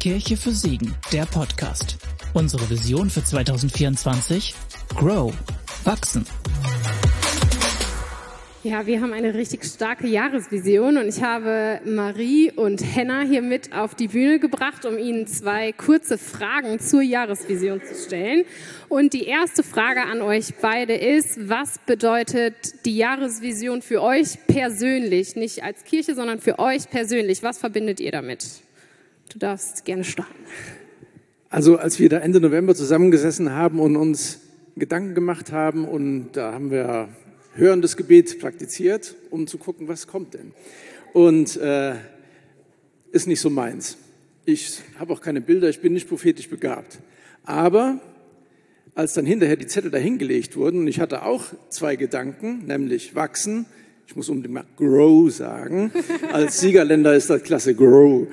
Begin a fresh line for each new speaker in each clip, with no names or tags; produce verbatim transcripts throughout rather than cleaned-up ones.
Kirche für Siegen, der Podcast. Unsere Vision für zwanzig vierundzwanzig? Grow, wachsen.
Ja, wir haben eine richtig starke Jahresvision und ich habe Marie und Henna hier mit auf die Bühne gebracht, um Ihnen zwei kurze Fragen zur Jahresvision zu stellen. Und die erste Frage an euch beide ist, was bedeutet die Jahresvision für euch persönlich? Nicht als Kirche, sondern für euch persönlich. Was verbindet ihr damit? Du darfst gerne starten.
Also als wir da Ende November zusammengesessen haben und uns Gedanken gemacht haben, und da haben wir hörendes Gebet praktiziert, um zu gucken, was kommt denn. Und äh, ist nicht so meins. Ich habe auch keine Bilder, ich bin nicht prophetisch begabt. Aber als dann hinterher die Zettel dahingelegt wurden, und ich hatte auch zwei Gedanken, nämlich wachsen, ich muss unbedingt mal grow sagen, als Siegerländer ist das klasse, grow,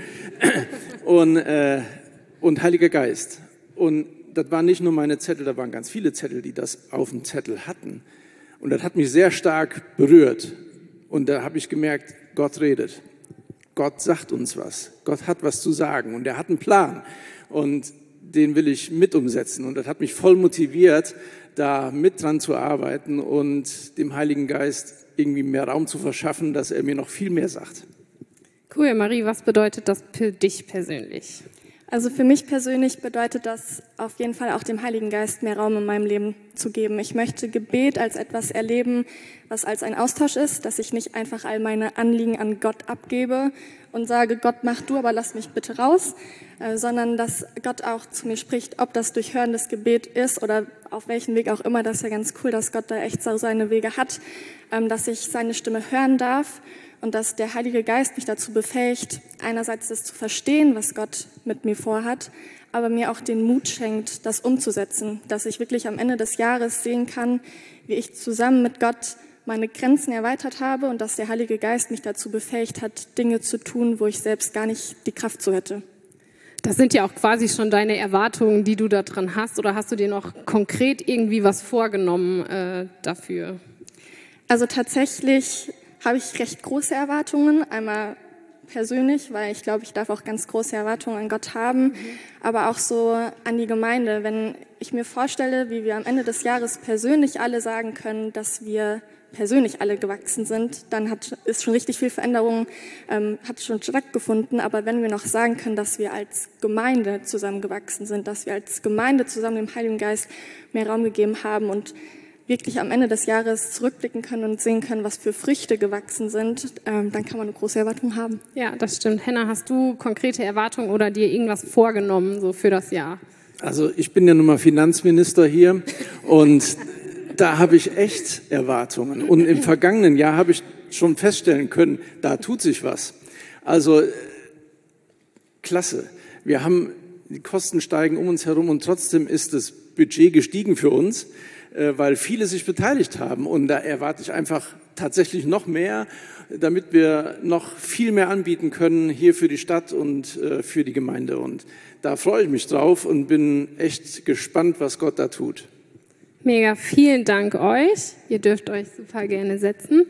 und, äh, und Heiliger Geist. Und das waren nicht nur meine Zettel, da waren ganz viele Zettel, die das auf dem Zettel hatten. Und das hat mich sehr stark berührt. Und da habe ich gemerkt, Gott redet. Gott sagt uns was. Gott hat was zu sagen. Und er hat einen Plan. Und den will ich mit umsetzen. Und das hat mich voll motiviert, da mit dran zu arbeiten und dem Heiligen Geist irgendwie mehr Raum zu verschaffen, dass er mir noch viel mehr sagt.
Cool, Marie, was bedeutet das für dich persönlich?
Also für mich persönlich bedeutet das auf jeden Fall auch dem Heiligen Geist mehr Raum in meinem Leben zu geben. Ich möchte Gebet als etwas erleben, was als ein Austausch ist, dass ich nicht einfach all meine Anliegen an Gott abgebe und sage, Gott, mach du, aber lass mich bitte raus, äh, sondern dass Gott auch zu mir spricht, ob das durch hörendes Gebet ist oder auf welchen Weg auch immer. Das ist ja ganz cool, dass Gott da echt so seine Wege hat, ähm, dass ich seine Stimme hören darf. Und dass der Heilige Geist mich dazu befähigt, einerseits das zu verstehen, was Gott mit mir vorhat, aber mir auch den Mut schenkt, das umzusetzen. Dass ich wirklich am Ende des Jahres sehen kann, wie ich zusammen mit Gott meine Grenzen erweitert habe und dass der Heilige Geist mich dazu befähigt hat, Dinge zu tun, wo ich selbst gar nicht die Kraft zu hätte.
Das sind ja auch quasi schon deine Erwartungen, die du da dran hast. Oder hast du dir noch konkret irgendwie was vorgenommen äh, dafür?
Also tatsächlich habe ich recht große Erwartungen, einmal persönlich, weil ich glaube, ich darf auch ganz große Erwartungen an Gott haben, mhm. aber auch so an die Gemeinde. Wenn ich mir vorstelle, wie wir am Ende des Jahres persönlich alle sagen können, dass wir persönlich alle gewachsen sind, dann hat, ist schon richtig viel Veränderung, ähm, hat schon stattgefunden. Aber wenn wir noch sagen können, dass wir als Gemeinde zusammengewachsen sind, dass wir als Gemeinde zusammen dem Heiligen Geist mehr Raum gegeben haben und wirklich am Ende des Jahres zurückblicken können und sehen können, was für Früchte gewachsen sind, ähm, dann kann man eine große Erwartung haben.
Ja, das stimmt. Henna, hast du konkrete Erwartungen oder dir irgendwas vorgenommen so für das Jahr?
Also ich bin ja nun mal Finanzminister hier und da habe ich echt Erwartungen. Und im vergangenen Jahr habe ich schon feststellen können, da tut sich was. Also klasse. Wir haben, die Kosten steigen um uns herum und trotzdem ist das Budget gestiegen für uns, weil viele sich beteiligt haben. Und da erwarte ich einfach tatsächlich noch mehr, damit wir noch viel mehr anbieten können hier für die Stadt und für die Gemeinde. Und da freue ich mich drauf und bin echt gespannt, was Gott da tut.
Mega, vielen Dank euch. Ihr dürft euch super gerne setzen.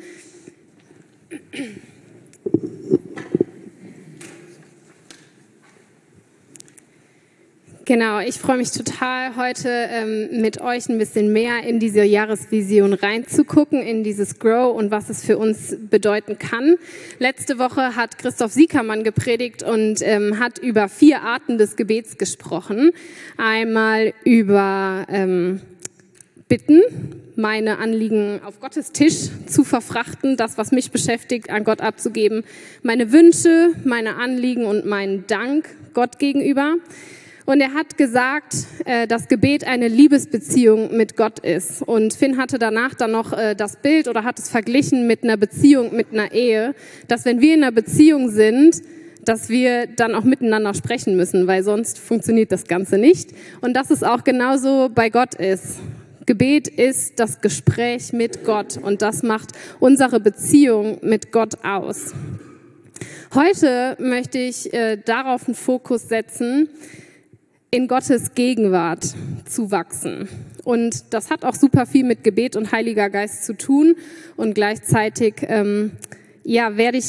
Genau, ich freue mich total, heute ähm, mit euch ein bisschen mehr in diese Jahresvision reinzugucken, in dieses Grow und was es für uns bedeuten kann. Letzte Woche hat Christoph Siekermann gepredigt und ähm, hat über vier Arten des Gebets gesprochen. Einmal über ähm, Bitten, meine Anliegen auf Gottes Tisch zu verfrachten, das, was mich beschäftigt, an Gott abzugeben, meine Wünsche, meine Anliegen und meinen Dank Gott gegenüber. Und er hat gesagt, dass Gebet eine Liebesbeziehung mit Gott ist. Und Finn hatte danach dann noch das Bild oder hat es verglichen mit einer Beziehung, mit einer Ehe, dass wenn wir in einer Beziehung sind, dass wir dann auch miteinander sprechen müssen, weil sonst funktioniert das Ganze nicht. Und dass es auch genauso bei Gott ist. Gebet ist das Gespräch mit Gott und das macht unsere Beziehung mit Gott aus. Heute möchte ich äh, darauf einen Fokus setzen, in Gottes Gegenwart zu wachsen. Und das hat auch super viel mit Gebet und Heiliger Geist zu tun. Und gleichzeitig ähm, ja, werde ich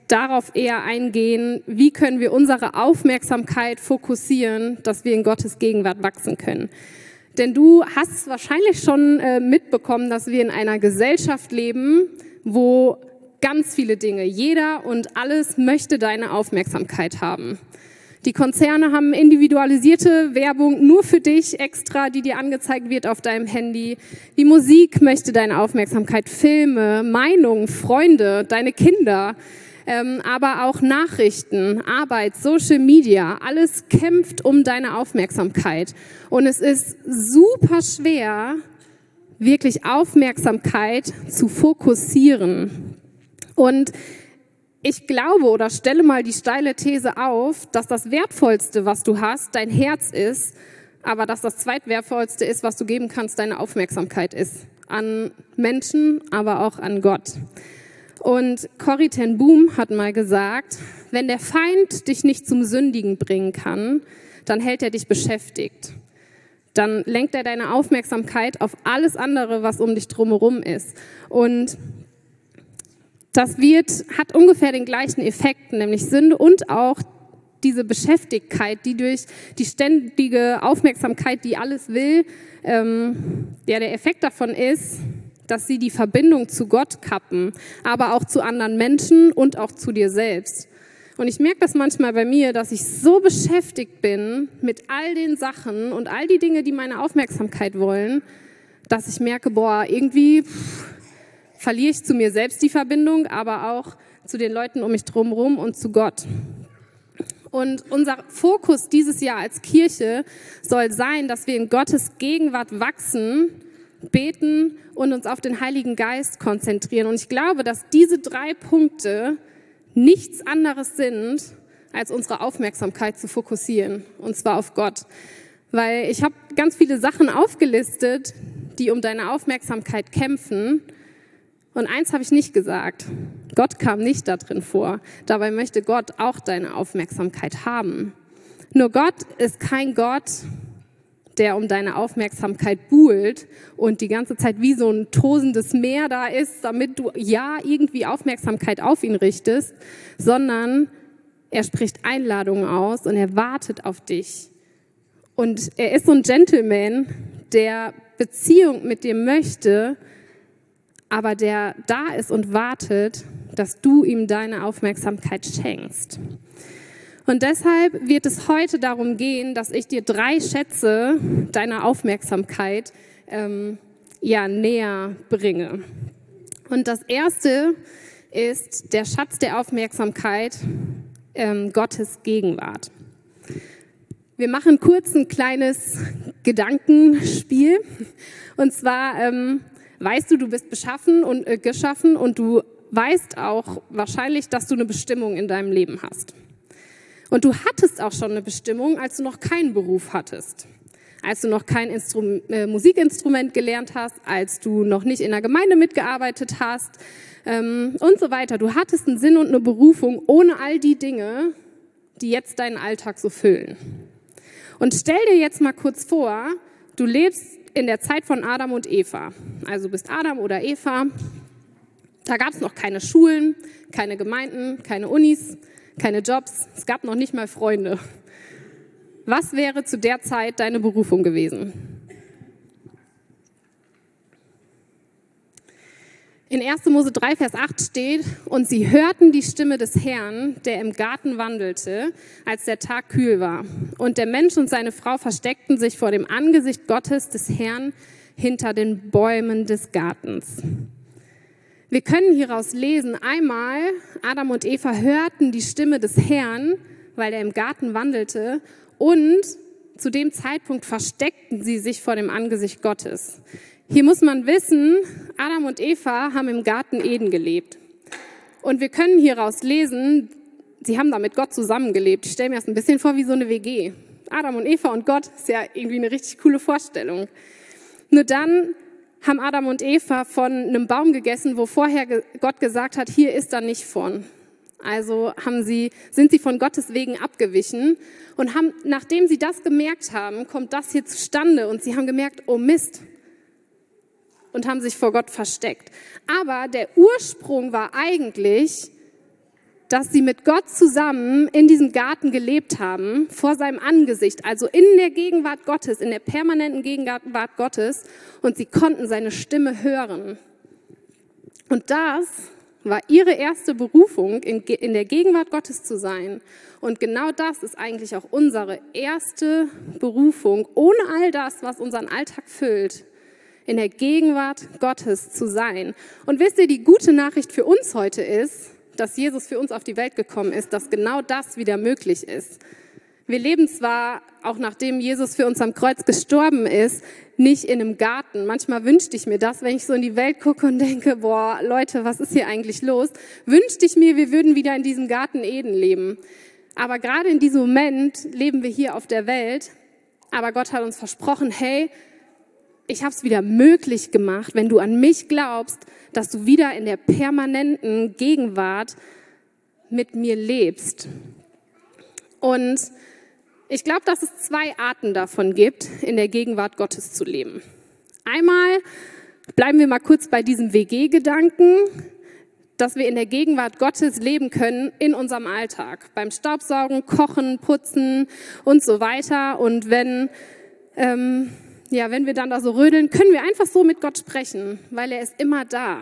darauf eher eingehen, wie können wir unsere Aufmerksamkeit fokussieren, dass wir in Gottes Gegenwart wachsen können. Denn du hast es wahrscheinlich schon äh, mitbekommen, dass wir in einer Gesellschaft leben, wo ganz viele Dinge, jeder und alles möchte deine Aufmerksamkeit haben. Die Konzerne haben individualisierte Werbung nur für dich extra, die dir angezeigt wird auf deinem Handy. Die Musik möchte deine Aufmerksamkeit, Filme, Meinungen, Freunde, deine Kinder, ähm, aber auch Nachrichten, Arbeit, Social Media, alles kämpft um deine Aufmerksamkeit. Und es ist super schwer, wirklich Aufmerksamkeit zu fokussieren. Und ich glaube oder stelle mal die steile These auf, dass das Wertvollste, was du hast, dein Herz ist, aber dass das Zweitwertvollste ist, was du geben kannst, deine Aufmerksamkeit ist. An Menschen, aber auch an Gott. Und Corrie ten Boom hat mal gesagt, wenn der Feind dich nicht zum Sündigen bringen kann, dann hält er dich beschäftigt. Dann lenkt er deine Aufmerksamkeit auf alles andere, was um dich drumherum ist. Und das wird, hat ungefähr den gleichen Effekt, nämlich Sünde und auch diese Beschäftigkeit, die durch die ständige Aufmerksamkeit, die alles will, ähm, ja, der Effekt davon ist, dass sie die Verbindung zu Gott kappen, aber auch zu anderen Menschen und auch zu dir selbst. Und ich merke das manchmal bei mir, dass ich so beschäftigt bin mit all den Sachen und all die Dinge, die meine Aufmerksamkeit wollen, dass ich merke, boah, irgendwie pff, verliere ich zu mir selbst die Verbindung, aber auch zu den Leuten um mich drumherum und zu Gott. Und unser Fokus dieses Jahr als Kirche soll sein, dass wir in Gottes Gegenwart wachsen, beten und uns auf den Heiligen Geist konzentrieren. Und ich glaube, dass diese drei Punkte nichts anderes sind, als unsere Aufmerksamkeit zu fokussieren, und zwar auf Gott. Weil ich habe ganz viele Sachen aufgelistet, die um deine Aufmerksamkeit kämpfen. Und eins habe ich nicht gesagt. Gott kam nicht da drin vor. Dabei möchte Gott auch deine Aufmerksamkeit haben. Nur Gott ist kein Gott, der um deine Aufmerksamkeit buhlt und die ganze Zeit wie so ein tosendes Meer da ist, damit du ja irgendwie Aufmerksamkeit auf ihn richtest, sondern er spricht Einladungen aus und er wartet auf dich. Und er ist so ein Gentleman, der Beziehung mit dir möchte, aber der da ist und wartet, dass du ihm deine Aufmerksamkeit schenkst. Und deshalb wird es heute darum gehen, dass ich dir drei Schätze deiner Aufmerksamkeit ähm, ja, näher bringe. Und das erste ist der Schatz der Aufmerksamkeit, ähm, Gottes Gegenwart. Wir machen kurz ein kleines Gedankenspiel. Und zwar ähm, weißt du, du bist beschaffen und äh, geschaffen und du weißt auch wahrscheinlich, dass du eine Bestimmung in deinem Leben hast. Und du hattest auch schon eine Bestimmung, als du noch keinen Beruf hattest, als du noch kein Instrum- äh, Musikinstrument gelernt hast, als du noch nicht in der Gemeinde mitgearbeitet hast ähm, und so weiter. Du hattest einen Sinn und eine Berufung ohne all die Dinge, die jetzt deinen Alltag so füllen. Und stell dir jetzt mal kurz vor, du lebst in der Zeit von Adam und Eva. Also du bist Adam oder Eva. Da gab es noch keine Schulen, keine Gemeinden, keine Unis, keine Jobs. Es gab noch nicht mal Freunde. Was wäre zu der Zeit deine Berufung gewesen? In erster Mose drei, Vers acht steht, und sie hörten die Stimme des Herrn, der im Garten wandelte, als der Tag kühl war. Und der Mensch und seine Frau versteckten sich vor dem Angesicht Gottes des Herrn hinter den Bäumen des Gartens. Wir können hieraus lesen, einmal, Adam und Eva hörten die Stimme des Herrn, weil er im Garten wandelte, und zu dem Zeitpunkt versteckten sie sich vor dem Angesicht Gottes. Hier muss man wissen, Adam und Eva haben im Garten Eden gelebt. Und wir können hieraus lesen, sie haben da mit Gott zusammengelebt. Ich stelle mir das ein bisschen vor wie so eine W G. Adam und Eva und Gott ist ja irgendwie eine richtig coole Vorstellung. Nur dann haben Adam und Eva von einem Baum gegessen, wo vorher Gott gesagt hat, hier ist da nicht von. Also haben sie, sind sie von Gottes wegen abgewichen und haben, nachdem sie das gemerkt haben, kommt das hier zustande und sie haben gemerkt, oh Mist, und haben sich vor Gott versteckt. Aber der Ursprung war eigentlich, dass sie mit Gott zusammen in diesem Garten gelebt haben, vor seinem Angesicht, also in der Gegenwart Gottes, in der permanenten Gegenwart Gottes, und sie konnten seine Stimme hören. Und das war ihre erste Berufung, in, in der Gegenwart Gottes zu sein. Und genau das ist eigentlich auch unsere erste Berufung, ohne all das, was unseren Alltag füllt, in der Gegenwart Gottes zu sein. Und wisst ihr, die gute Nachricht für uns heute ist, dass Jesus für uns auf die Welt gekommen ist, dass genau das wieder möglich ist. Wir leben zwar, auch nachdem Jesus für uns am Kreuz gestorben ist, nicht in einem Garten. Manchmal wünschte ich mir das, wenn ich so in die Welt gucke und denke, boah, Leute, was ist hier eigentlich los? Wünschte ich mir, wir würden wieder in diesem Garten Eden leben. Aber gerade in diesem Moment leben wir hier auf der Welt. Aber Gott hat uns versprochen, hey, ich habe es wieder möglich gemacht, wenn du an mich glaubst, dass du wieder in der permanenten Gegenwart mit mir lebst. Und ich glaube, dass es zwei Arten davon gibt, in der Gegenwart Gottes zu leben. Einmal bleiben wir mal kurz bei diesem W G-Gedanken, dass wir in der Gegenwart Gottes leben können in unserem Alltag. Beim Staubsaugen, Kochen, Putzen und so weiter. Und wenn... Ähm, Ja, wenn wir dann da so rödeln, können wir einfach so mit Gott sprechen, weil er ist immer da.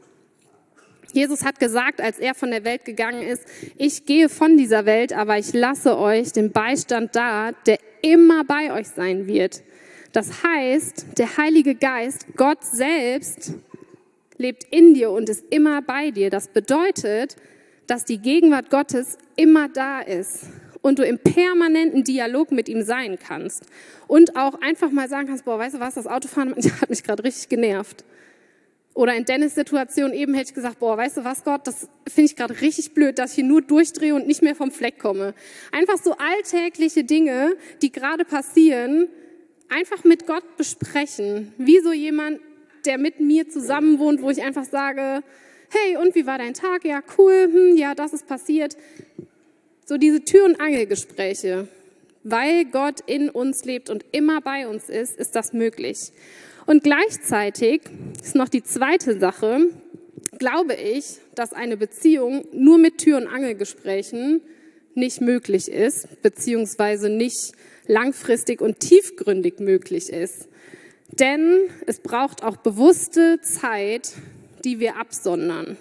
Jesus hat gesagt, als er von der Welt gegangen ist, ich gehe von dieser Welt, aber ich lasse euch den Beistand da, der immer bei euch sein wird. Das heißt, der Heilige Geist, Gott selbst, lebt in dir und ist immer bei dir. Das bedeutet, dass die Gegenwart Gottes immer da ist und du im permanenten Dialog mit ihm sein kannst. Und auch einfach mal sagen kannst, boah, weißt du was, das Autofahren hat mich gerade richtig genervt. Oder in Dennis' Situation eben hätte ich gesagt, boah, weißt du was, Gott, das finde ich gerade richtig blöd, dass ich hier nur durchdrehe und nicht mehr vom Fleck komme. Einfach so alltägliche Dinge, die gerade passieren, einfach mit Gott besprechen. Wie so jemand, der mit mir zusammen wohnt, wo ich einfach sage, hey, und wie war dein Tag? Ja, cool, hm, ja, das ist passiert. So diese Tür- und Angelgespräche, weil Gott in uns lebt und immer bei uns ist, ist das möglich. Und gleichzeitig ist noch die zweite Sache, glaube ich, dass eine Beziehung nur mit Tür- und Angelgesprächen nicht möglich ist, beziehungsweise nicht langfristig und tiefgründig möglich ist. Denn es braucht auch bewusste Zeit, die wir absondern.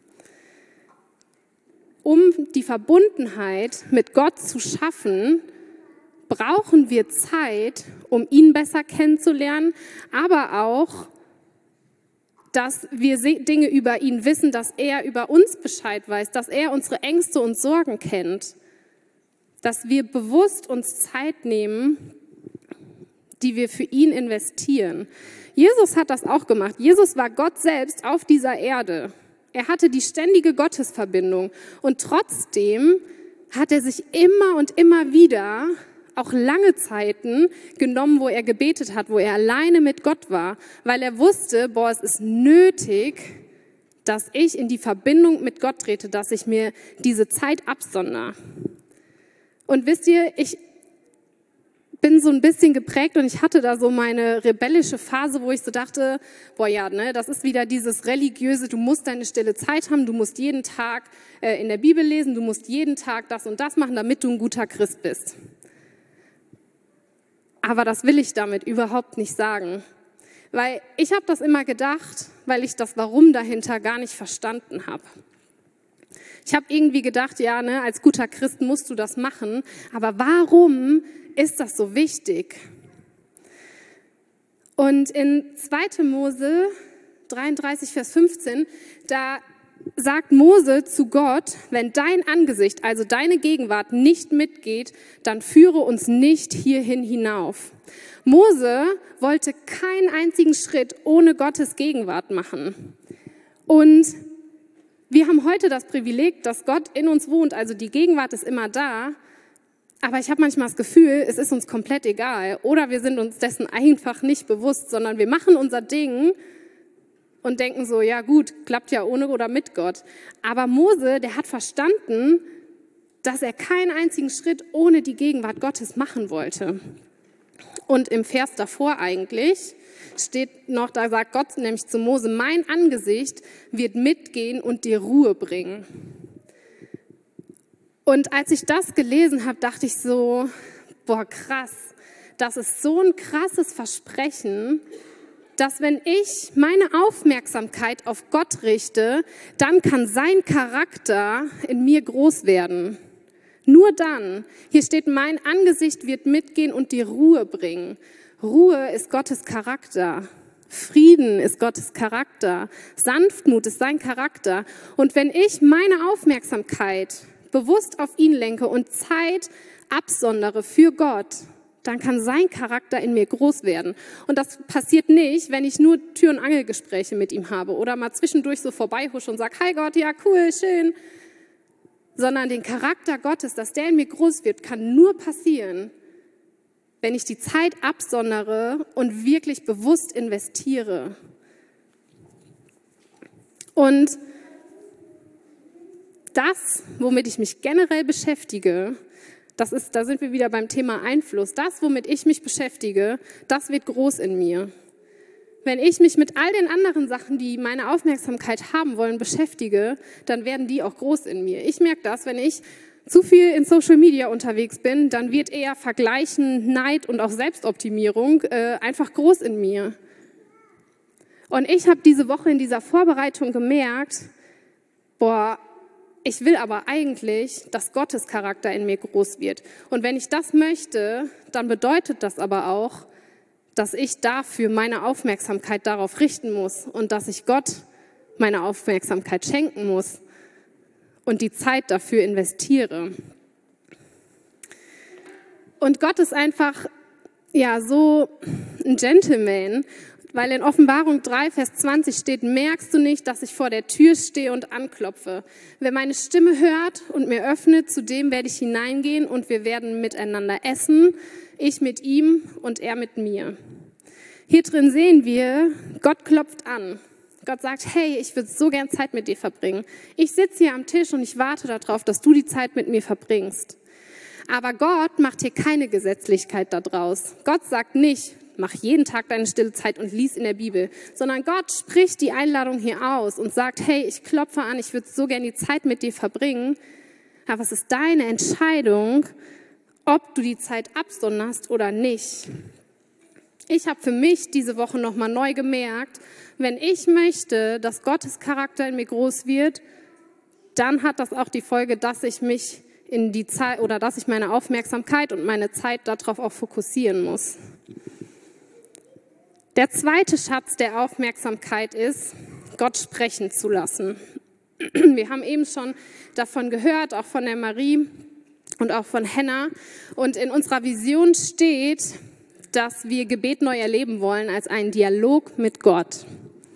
Um die Verbundenheit mit Gott zu schaffen, brauchen wir Zeit, um ihn besser kennenzulernen, aber auch, dass wir Dinge über ihn wissen, dass er über uns Bescheid weiß, dass er unsere Ängste und Sorgen kennt, dass wir bewusst uns Zeit nehmen, die wir für ihn investieren. Jesus hat das auch gemacht. Jesus war Gott selbst auf dieser Erde. Er hatte die ständige Gottesverbindung und trotzdem hat er sich immer und immer wieder auch lange Zeiten genommen, wo er gebetet hat, wo er alleine mit Gott war, weil er wusste, boah, es ist nötig, dass ich in die Verbindung mit Gott trete, dass ich mir diese Zeit absondere. Und wisst ihr, ich bin so ein bisschen geprägt und ich hatte da so meine rebellische Phase, wo ich so dachte, boah ja, ne, das ist wieder dieses religiöse, du musst deine stille Zeit haben, du musst jeden Tag äh, in der Bibel lesen, du musst jeden Tag das und das machen, damit du ein guter Christ bist. Aber das will ich damit überhaupt nicht sagen, weil ich habe das immer gedacht, weil ich das Warum dahinter gar nicht verstanden habe. Ich habe irgendwie gedacht, ja, ne, als guter Christ musst du das machen, aber warum ist das so wichtig? Und in zweiter Mose dreiunddreißig, Vers fünfzehn, da sagt Mose zu Gott, wenn dein Angesicht, also deine Gegenwart nicht mitgeht, dann führe uns nicht hierhin hinauf. Mose wollte keinen einzigen Schritt ohne Gottes Gegenwart machen. Und wir haben heute das Privileg, dass Gott in uns wohnt, also die Gegenwart ist immer da. Aber ich habe manchmal das Gefühl, es ist uns komplett egal. Oder wir sind uns dessen einfach nicht bewusst, sondern wir machen unser Ding und denken so, ja gut, klappt ja ohne oder mit Gott. Aber Mose, der hat verstanden, dass er keinen einzigen Schritt ohne die Gegenwart Gottes machen wollte. Und im Vers davor eigentlich steht noch, da sagt Gott nämlich zu Mose, mein Angesicht wird mitgehen und dir Ruhe bringen. Und als ich das gelesen habe, dachte ich so, boah, krass, das ist so ein krasses Versprechen, dass wenn ich meine Aufmerksamkeit auf Gott richte, dann kann sein Charakter in mir groß werden. Nur dann. Hier steht, mein Angesicht wird mitgehen und die Ruhe bringen. Ruhe ist Gottes Charakter. Frieden ist Gottes Charakter. Sanftmut ist sein Charakter. Und wenn ich meine Aufmerksamkeit bewusst auf ihn lenke und Zeit absondere für Gott, dann kann sein Charakter in mir groß werden. Und das passiert nicht, wenn ich nur Tür- und Angelgespräche mit ihm habe oder mal zwischendurch so vorbeihusche und sage, hi Gott, ja cool, schön. Sondern den Charakter Gottes, dass der in mir groß wird, kann nur passieren, wenn ich die Zeit absondere und wirklich bewusst investiere. Und das, womit ich mich generell beschäftige, das ist, da sind wir wieder beim Thema Einfluss. Das, womit ich mich beschäftige, das wird groß in mir. Wenn ich mich mit all den anderen Sachen, die meine Aufmerksamkeit haben wollen, beschäftige, dann werden die auch groß in mir. Ich merke das, wenn ich zu viel in Social Media unterwegs bin, dann wird eher Vergleichen, Neid und auch Selbstoptimierung äh, einfach groß in mir. Und ich habe diese Woche in dieser Vorbereitung gemerkt, boah, ich will aber eigentlich, dass Gottes Charakter in mir groß wird. Und wenn ich das möchte, dann bedeutet das aber auch, dass ich dafür meine Aufmerksamkeit darauf richten muss und dass ich Gott meine Aufmerksamkeit schenken muss und die Zeit dafür investiere. Und Gott ist einfach ja so ein Gentleman, weil in Offenbarung drei, Vers zwanzig steht, merkst du nicht, dass ich vor der Tür stehe und anklopfe? Wer meine Stimme hört und mir öffnet, zu dem werde ich hineingehen und wir werden miteinander essen, ich mit ihm und er mit mir. Hier drin sehen wir, Gott klopft an. Gott sagt, hey, ich würde so gern Zeit mit dir verbringen. Ich sitze hier am Tisch und ich warte darauf, dass du die Zeit mit mir verbringst. Aber Gott macht hier keine Gesetzlichkeit daraus. Gott sagt nicht, mach jeden Tag deine stille Zeit und lies in der Bibel, sondern Gott spricht die Einladung hier aus und sagt, hey, ich klopfe an, ich würde so gern die Zeit mit dir verbringen. Aber es ist deine Entscheidung, ob du die Zeit absonderst oder nicht. Ich habe für mich diese Woche nochmal neu gemerkt, wenn ich möchte, dass Gottes Charakter in mir groß wird, dann hat das auch die Folge, dass ich mich in die Zeit oder dass ich meine Aufmerksamkeit und meine Zeit darauf auch fokussieren muss. Der zweite Schatz der Aufmerksamkeit ist, Gott sprechen zu lassen. Wir haben eben schon davon gehört, auch von der Marie und auch von Henna. Und in unserer Vision steht, dass wir Gebet neu erleben wollen als einen Dialog mit Gott.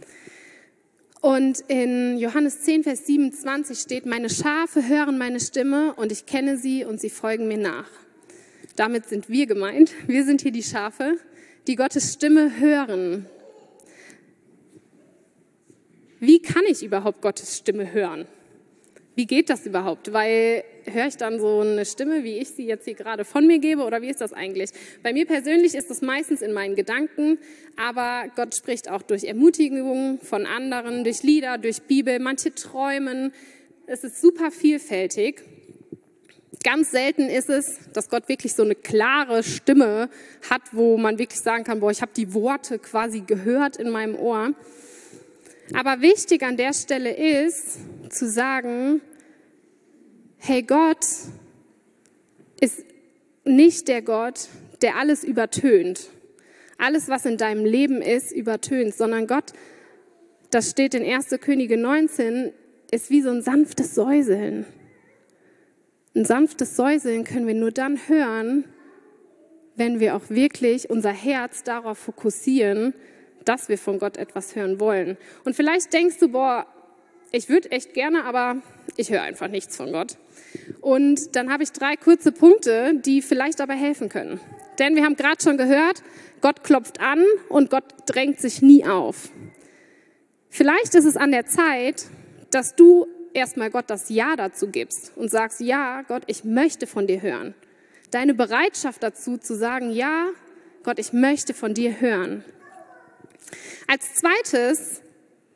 Und in Johannes zehn, Vers siebenundzwanzig steht, meine Schafe hören meine Stimme und ich kenne sie und sie folgen mir nach. Damit sind wir gemeint. Wir sind hier die Schafe, die Gottes Stimme hören. Wie kann ich überhaupt Gottes Stimme hören? Wie geht das überhaupt? Weil höre ich dann so eine Stimme, wie ich sie jetzt hier gerade von mir gebe, oder wie ist das eigentlich? Bei mir persönlich ist das meistens in meinen Gedanken, aber Gott spricht auch durch Ermutigungen von anderen, durch Lieder, durch Bibel, manche träumen. Es ist super vielfältig. Ganz selten ist es, dass Gott wirklich so eine klare Stimme hat, wo man wirklich sagen kann, boah, ich habe die Worte quasi gehört in meinem Ohr. Aber wichtig an der Stelle ist, zu sagen, hey, Gott ist nicht der Gott, der alles übertönt. Alles, was in deinem Leben ist, übertönt, sondern Gott, das steht in erster Könige neunzehn, ist wie so ein sanftes Säuseln. Ein sanftes Säuseln können wir nur dann hören, wenn wir auch wirklich unser Herz darauf fokussieren, dass wir von Gott etwas hören wollen. Und vielleicht denkst du, boah, ich würde echt gerne, aber ich höre einfach nichts von Gott. Und dann habe ich drei kurze Punkte, die vielleicht dabei helfen können. Denn wir haben gerade schon gehört, Gott klopft an und Gott drängt sich nie auf. Vielleicht ist es an der Zeit, dass du erstmal Gott das Ja dazu gibst und sagst, ja, Gott, ich möchte von dir hören. Deine Bereitschaft dazu zu sagen, ja, Gott, ich möchte von dir hören. Als zweites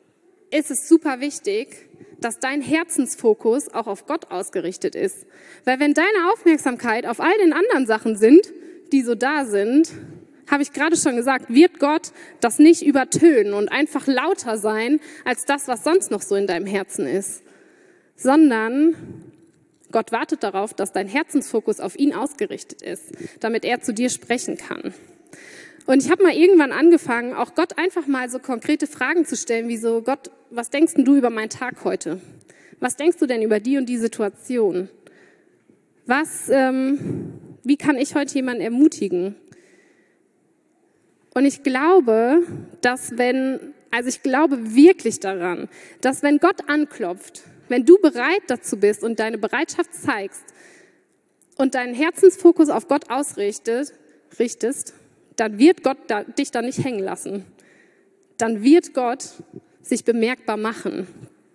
ist es super wichtig, dass dein Herzensfokus auch auf Gott ausgerichtet ist. Weil wenn deine Aufmerksamkeit auf all den anderen Sachen sind, die so da sind, habe ich gerade schon gesagt, wird Gott das nicht übertönen und einfach lauter sein als das, was sonst noch so in deinem Herzen ist. Sondern Gott wartet darauf, dass dein Herzensfokus auf ihn ausgerichtet ist, damit er zu dir sprechen kann. Und ich habe mal irgendwann angefangen, auch Gott einfach mal so konkrete Fragen zu stellen, wie so, Gott, was denkst denn du über meinen Tag heute? Was denkst du denn über die und die Situation? Was, ähm, wie kann ich heute jemanden ermutigen? Und ich glaube, dass wenn, also ich glaube wirklich daran, dass wenn Gott anklopft, wenn du bereit dazu bist und deine Bereitschaft zeigst und deinen Herzensfokus auf Gott ausrichtest, richtest, dann wird Gott da, dich da nicht hängen lassen. Dann wird Gott sich bemerkbar machen.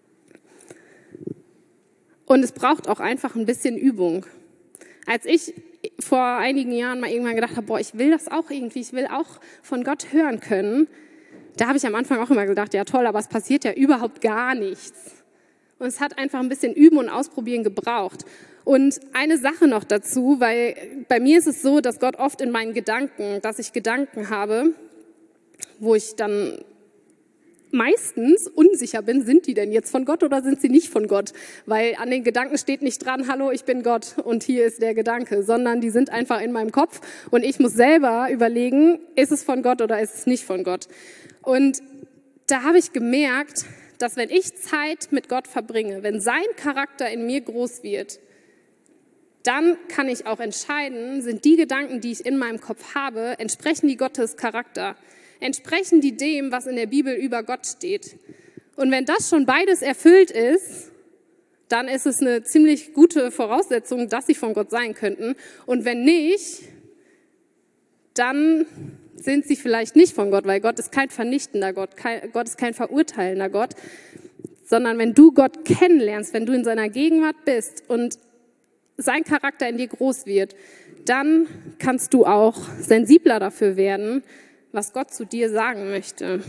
Und es braucht auch einfach ein bisschen Übung. Als ich vor einigen Jahren mal irgendwann gedacht habe, boah, ich will das auch irgendwie, ich will auch von Gott hören können, da habe ich am Anfang auch immer gedacht, ja toll, aber es passiert ja überhaupt gar nichts. Und es hat einfach ein bisschen Üben und Ausprobieren gebraucht. Und eine Sache noch dazu, weil bei mir ist es so, dass Gott oft in meinen Gedanken, dass ich Gedanken habe, wo ich dann meistens unsicher bin, sind die denn jetzt von Gott oder sind sie nicht von Gott? Weil an den Gedanken steht nicht dran, hallo, ich bin Gott und hier ist der Gedanke, sondern die sind einfach in meinem Kopf und ich muss selber überlegen, ist es von Gott oder ist es nicht von Gott? Und da habe ich gemerkt, dass wenn ich Zeit mit Gott verbringe, wenn sein Charakter in mir groß wird, dann kann ich auch entscheiden, sind die Gedanken, die ich in meinem Kopf habe, entsprechen die Gottes Charakter? Entsprechen die dem, was in der Bibel über Gott steht? Und wenn das schon beides erfüllt ist, dann ist es eine ziemlich gute Voraussetzung, dass sie von Gott sein könnten. Und wenn nicht, dann sind sie vielleicht nicht von Gott, weil Gott ist kein vernichtender Gott, kein, Gott ist kein verurteilender Gott, sondern wenn du Gott kennenlernst, wenn du in seiner Gegenwart bist und sein Charakter in dir groß wird, dann kannst du auch sensibler dafür werden, was Gott zu dir sagen möchte.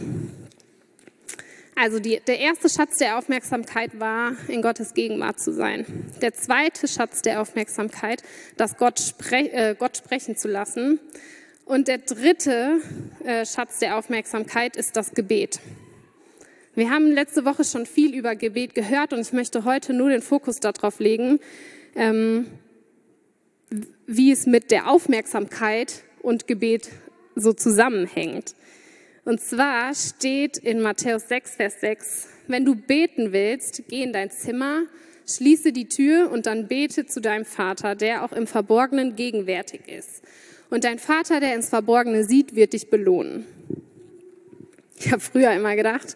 Also die, der erste Schatz der Aufmerksamkeit war, in Gottes Gegenwart zu sein. Der zweite Schatz der Aufmerksamkeit, das Gott, spre- äh, Gott sprechen zu lassen. Und der dritte äh, Schatz der Aufmerksamkeit ist das Gebet. Wir haben letzte Woche schon viel über Gebet gehört und ich möchte heute nur den Fokus darauf legen, ähm, wie es mit der Aufmerksamkeit und Gebet so zusammenhängt. Und zwar steht in Matthäus sechs, Vers sechs, wenn du beten willst, geh in dein Zimmer, schließe die Tür und dann bete zu deinem Vater, der auch im Verborgenen gegenwärtig ist. Und dein Vater, der ins Verborgene sieht, wird dich belohnen. Ich habe früher immer gedacht,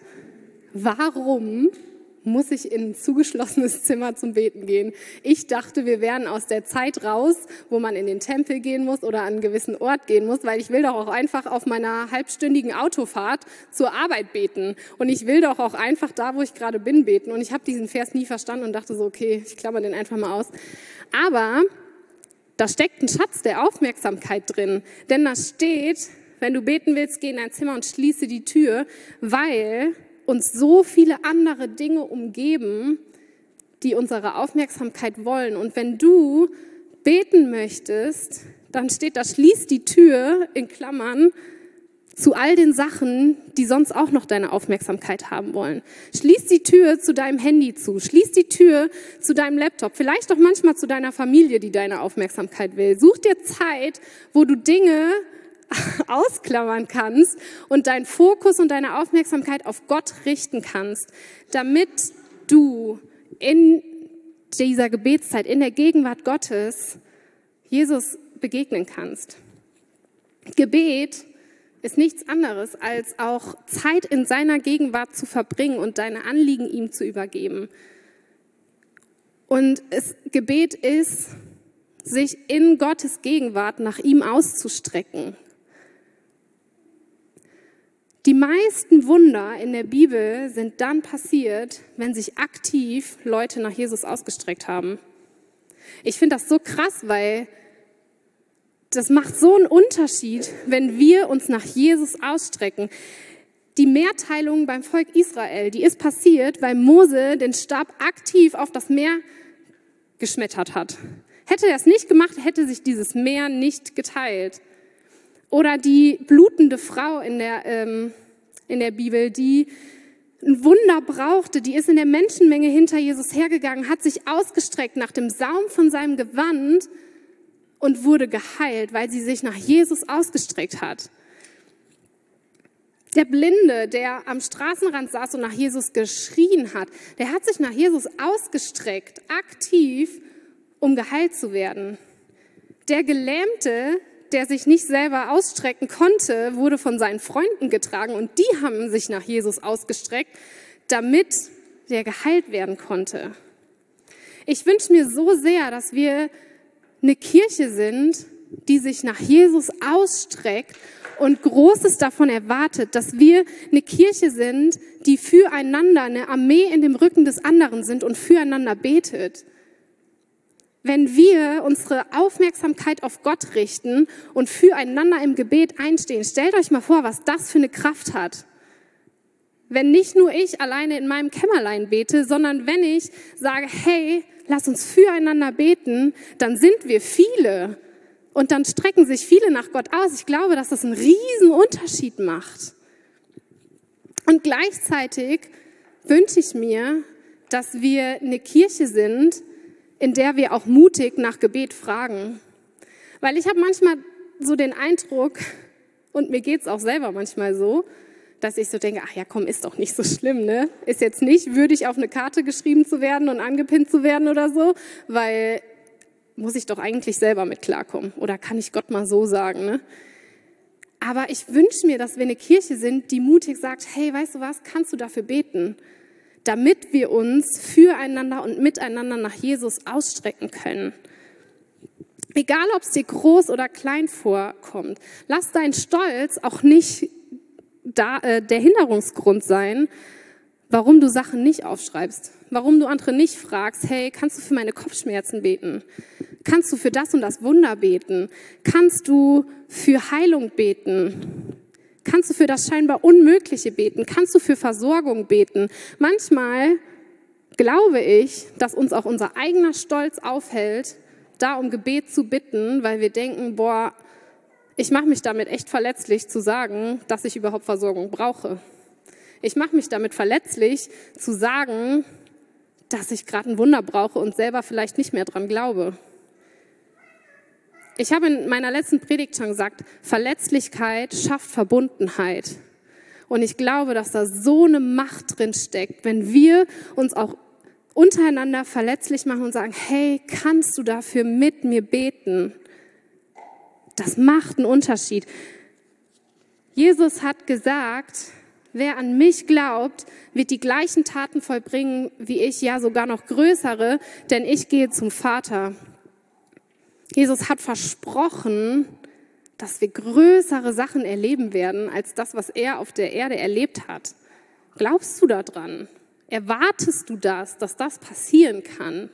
warum muss ich in ein zugeschlossenes Zimmer zum Beten gehen? Ich dachte, wir wären aus der Zeit raus, wo man in den Tempel gehen muss oder an einen gewissen Ort gehen muss, weil ich will doch auch einfach auf meiner halbstündigen Autofahrt zur Arbeit beten. Und ich will doch auch einfach da, wo ich gerade bin, beten. Und ich habe diesen Vers nie verstanden und dachte so, okay, ich klammer den einfach mal aus. Aber da steckt ein Schatz der Aufmerksamkeit drin. Denn da steht, wenn du beten willst, geh in dein Zimmer und schließe die Tür, weil uns so viele andere Dinge umgeben, die unsere Aufmerksamkeit wollen. Und wenn du beten möchtest, dann steht da, schließ die Tür in Klammern zu all den Sachen, die sonst auch noch deine Aufmerksamkeit haben wollen. Schließ die Tür zu deinem Handy zu, schließ die Tür zu deinem Laptop, vielleicht auch manchmal zu deiner Familie, die deine Aufmerksamkeit will. Such dir Zeit, wo du Dinge ausklammern kannst und deinen Fokus und deine Aufmerksamkeit auf Gott richten kannst, damit du in dieser Gebetszeit, in der Gegenwart Gottes, Jesus begegnen kannst. Gebet ist nichts anderes, als auch Zeit in seiner Gegenwart zu verbringen und deine Anliegen ihm zu übergeben. Und es, Gebet ist, sich in Gottes Gegenwart nach ihm auszustrecken. Die meisten Wunder in der Bibel sind dann passiert, wenn sich aktiv Leute nach Jesus ausgestreckt haben. Ich finde das so krass, weil das macht so einen Unterschied, wenn wir uns nach Jesus ausstrecken. Die Meerteilung beim Volk Israel, die ist passiert, weil Mose den Stab aktiv auf das Meer geschmettert hat. Hätte er es nicht gemacht, hätte sich dieses Meer nicht geteilt. Oder die blutende Frau in der, ähm, in der Bibel, die ein Wunder brauchte, die ist in der Menschenmenge hinter Jesus hergegangen, hat sich ausgestreckt nach dem Saum von seinem Gewand und wurde geheilt, weil sie sich nach Jesus ausgestreckt hat. Der Blinde, der am Straßenrand saß und nach Jesus geschrien hat, der hat sich nach Jesus ausgestreckt, aktiv, um geheilt zu werden. Der Gelähmte, der sich nicht selber ausstrecken konnte, wurde von seinen Freunden getragen und die haben sich nach Jesus ausgestreckt, damit der geheilt werden konnte. Ich wünsche mir so sehr, dass wir eine Kirche sind, die sich nach Jesus ausstreckt und Großes davon erwartet, dass wir eine Kirche sind, die füreinander eine Armee in dem Rücken des anderen sind und füreinander betet. Wenn wir unsere Aufmerksamkeit auf Gott richten und füreinander im Gebet einstehen, stellt euch mal vor, was das für eine Kraft hat. Wenn nicht nur ich alleine in meinem Kämmerlein bete, sondern wenn ich sage, hey, lass uns füreinander beten, dann sind wir viele. Und dann strecken sich viele nach Gott aus. Ich glaube, dass das einen riesen Unterschied macht. Und gleichzeitig wünsche ich mir, dass wir eine Kirche sind, in der wir auch mutig nach Gebet fragen. Weil ich habe manchmal so den Eindruck, und mir geht es auch selber manchmal so, dass ich so denke, ach ja komm, ist doch nicht so schlimm, ne? Ist jetzt nicht würdig, auf eine Karte geschrieben zu werden und angepinnt zu werden oder so, weil muss ich doch eigentlich selber mit klarkommen. Oder kann ich Gott mal so sagen, ne? Aber ich wünsche mir, dass wir eine Kirche sind, die mutig sagt, hey, weißt du was, kannst du dafür beten? Damit wir uns füreinander und miteinander nach Jesus ausstrecken können. Egal, ob es dir groß oder klein vorkommt, lass deinen Stolz auch nicht da, äh, der Hinderungsgrund sein, warum du Sachen nicht aufschreibst, warum du andere nicht fragst, hey, kannst du für meine Kopfschmerzen beten? Kannst du für das und das Wunder beten? Kannst du für Heilung beten? Kannst du für das scheinbar Unmögliche beten? Kannst du für Versorgung beten? Manchmal glaube ich, dass uns auch unser eigener Stolz aufhält, da um Gebet zu bitten, weil wir denken, boah, ich mache mich damit echt verletzlich zu sagen, dass ich überhaupt Versorgung brauche. Ich mache mich damit verletzlich zu sagen, dass ich gerade ein Wunder brauche und selber vielleicht nicht mehr dran glaube. Ich habe in meiner letzten Predigt schon gesagt, Verletzlichkeit schafft Verbundenheit. Und ich glaube, dass da so eine Macht drin steckt, wenn wir uns auch untereinander verletzlich machen und sagen, hey, kannst du dafür mit mir beten? Das macht einen Unterschied. Jesus hat gesagt, wer an mich glaubt, wird die gleichen Taten vollbringen wie ich, ja sogar noch größere, denn ich gehe zum Vater. Jesus hat versprochen, dass wir größere Sachen erleben werden, als das, was er auf der Erde erlebt hat. Glaubst du daran? Erwartest du das, dass das passieren kann?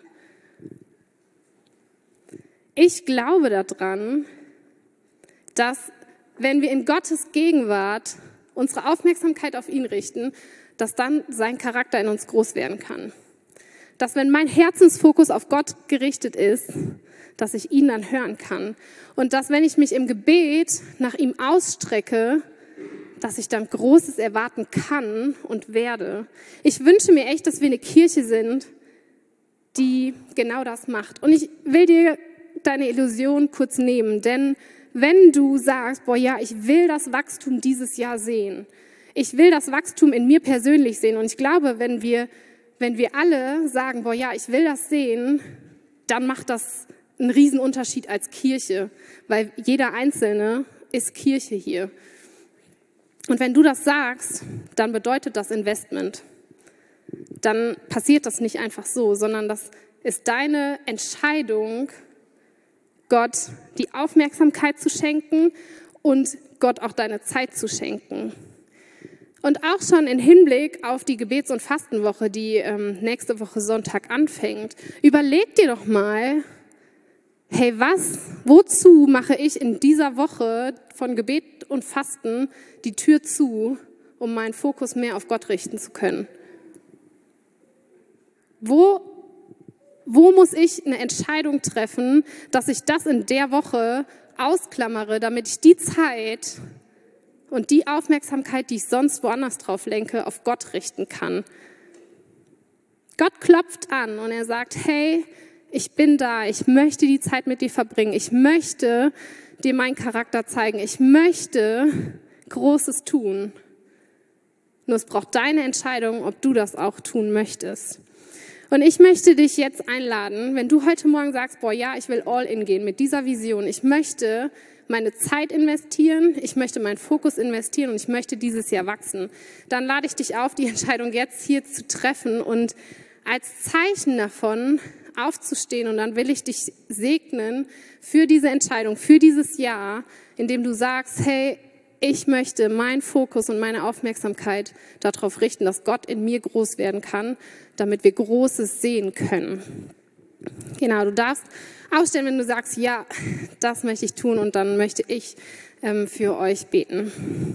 Ich glaube daran, dass wenn wir in Gottes Gegenwart unsere Aufmerksamkeit auf ihn richten, dass dann sein Charakter in uns groß werden kann. Dass wenn mein Herzensfokus auf Gott gerichtet ist, dass ich ihn dann hören kann. Und dass, wenn ich mich im Gebet nach ihm ausstrecke, dass ich dann Großes erwarten kann und werde. Ich wünsche mir echt, dass wir eine Kirche sind, die genau das macht. Und ich will dir deine Illusion kurz nehmen, denn wenn du sagst, boah ja, ich will das Wachstum dieses Jahr sehen, ich will das Wachstum in mir persönlich sehen und ich glaube, wenn wir, wenn wir alle sagen, boah ja, ich will das sehen, dann macht das einen Riesenunterschied als Kirche, weil jeder Einzelne ist Kirche hier. Und wenn du das sagst, dann bedeutet das Investment. Dann passiert das nicht einfach so, sondern das ist deine Entscheidung, Gott die Aufmerksamkeit zu schenken und Gott auch deine Zeit zu schenken. Und auch schon im Hinblick auf die Gebets- und Fastenwoche, die ähm, nächste Woche Sonntag anfängt, überleg dir doch mal, hey, was, wozu mache ich in dieser Woche von Gebet und Fasten die Tür zu um meinen Fokus mehr auf Gott richten zu können? Wo, wo muss ich eine Entscheidung treffen, dass ich das in der Woche ausklammere, damit ich die Zeit und die Aufmerksamkeit, die ich sonst woanders drauf lenke, auf Gott richten kann? Gott klopft an und er sagt, hey, ich bin da, ich möchte die Zeit mit dir verbringen, ich möchte dir meinen Charakter zeigen, ich möchte Großes tun. Nur es braucht deine Entscheidung, ob du das auch tun möchtest. Und ich möchte dich jetzt einladen, wenn du heute Morgen sagst, boah, ja, ich will all in gehen mit dieser Vision. Ich möchte meine Zeit investieren, ich möchte meinen Fokus investieren und ich möchte dieses Jahr wachsen. Dann lade ich dich auf, die Entscheidung jetzt hier zu treffen und als Zeichen davon aufzustehen. Und dann will ich dich segnen für diese Entscheidung, für dieses Jahr, indem du sagst, hey, ich möchte meinen Fokus und meine Aufmerksamkeit darauf richten, dass Gott in mir groß werden kann, damit wir Großes sehen können. Genau, du darfst aufstehen, wenn du sagst, ja, das möchte ich tun und dann möchte ich ähm, für euch beten.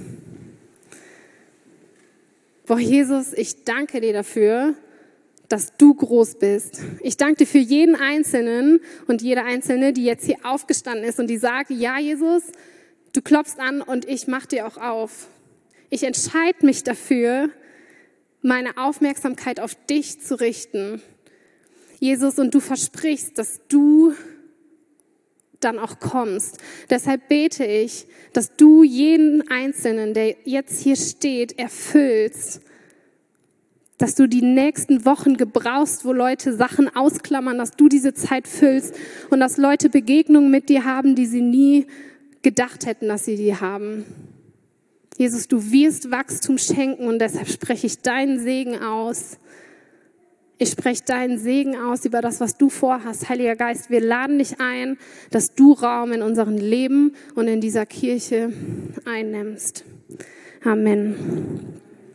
Boah, Jesus, ich danke dir dafür, dass du groß bist. Ich danke dir für jeden Einzelnen und jede Einzelne, die jetzt hier aufgestanden ist und die sagt, ja, Jesus, du klopfst an und ich mach dir auch auf. Ich entscheide mich dafür, meine Aufmerksamkeit auf dich zu richten. Jesus, und du versprichst, dass du dann auch kommst. Deshalb bete ich, dass du jeden Einzelnen, der jetzt hier steht, erfüllst. Dass du die nächsten Wochen gebrauchst, wo Leute Sachen ausklammern, dass du diese Zeit füllst und dass Leute Begegnungen mit dir haben, die sie nie gedacht hätten, dass sie die haben. Jesus, du wirst Wachstum schenken und deshalb spreche ich deinen Segen aus. Ich spreche deinen Segen aus über das, was du vorhast. Heiliger Geist, wir laden dich ein, dass du Raum in unserem Leben und in dieser Kirche einnimmst. Amen.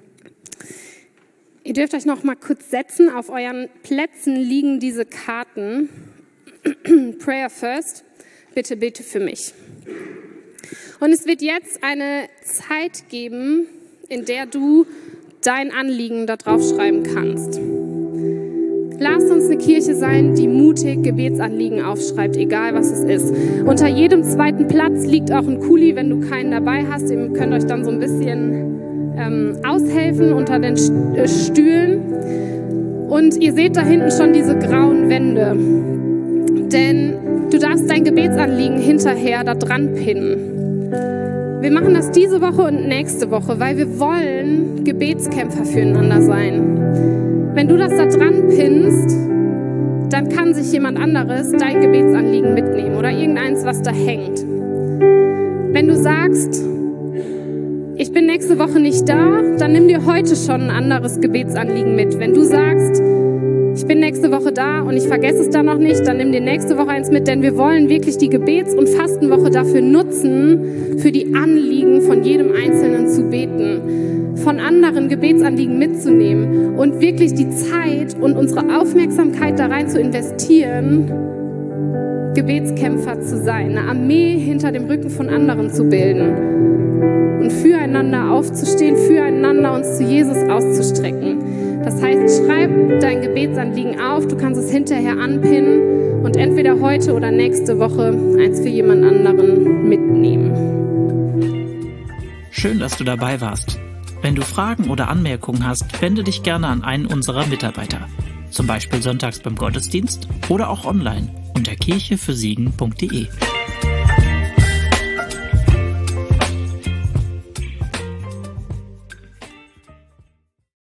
Ihr dürft euch noch mal kurz setzen. Auf euren Plätzen liegen diese Karten. Prayer first. Bitte bete für mich. Und es wird jetzt eine Zeit geben, in der du dein Anliegen da drauf schreiben kannst. Lasst uns eine Kirche sein, die mutig Gebetsanliegen aufschreibt, egal was es ist. Unter jedem zweiten Platz liegt auch ein Kuli, wenn du keinen dabei hast. Ihr könnt euch dann so ein bisschen ähm, aushelfen unter den Stühlen. Und ihr seht da hinten schon diese grauen Wände. Denn du darfst dein Gebetsanliegen hinterher da dran pinnen. Wir machen das diese Woche und nächste Woche, weil wir wollen Gebetskämpfer füreinander sein. Wenn du das da dran pinnst, dann kann sich jemand anderes dein Gebetsanliegen mitnehmen oder irgendeins, was da hängt. Wenn du sagst, ich bin nächste Woche nicht da, dann nimm dir heute schon ein anderes Gebetsanliegen mit. Wenn du sagst, ich bin nächste Woche da und ich vergesse es dann noch nicht, dann nimm dir nächste Woche eins mit, denn wir wollen wirklich die Gebets- und Fastenwoche dafür nutzen, für die Anliegen von jedem Einzelnen zu beten, von anderen Gebetsanliegen mitzunehmen und wirklich die Zeit und unsere Aufmerksamkeit da rein zu investieren, Gebetskämpfer zu sein, eine Armee hinter dem Rücken von anderen zu bilden und füreinander aufzustehen, füreinander uns zu Jesus auszustrecken. Das heißt, schreib dein Gebetsanliegen auf, du kannst es hinterher anpinnen und entweder heute oder nächste Woche eins für jemand anderen mitnehmen.
Schön, dass du dabei warst. Wenn du Fragen oder Anmerkungen hast, wende dich gerne an einen unserer Mitarbeiter. Zum Beispiel sonntags beim Gottesdienst oder auch online unter kirche für siegen punkt de.